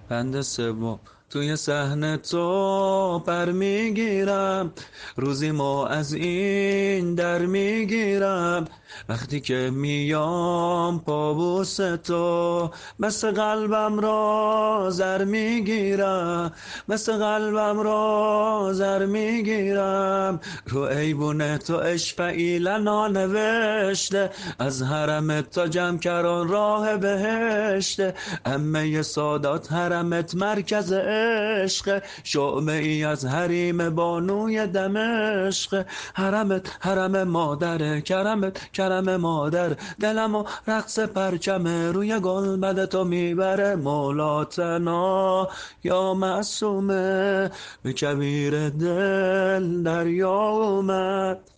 بند سوم. توی صحنه تو پر میگیرم، روزی ما از این در میگیرم. وقتی که میام پابوس تو، مثل قلبم را زر میگیرم، مثل قلبم را زر میگیرم. رو ایبونه تو اشفعیلنا نوشته، از حرم تا جمکران راه بهشته. امه سادات حرمت مرکز عشق، شعمه ای از حریم بانوی دمشق. حرمت حرم مادر، کرمت کرم مادر، دلم و رقص پرچم روی گلبد تو میبره. مولاتنا یا معصومه، به کویر دل دریا اومد.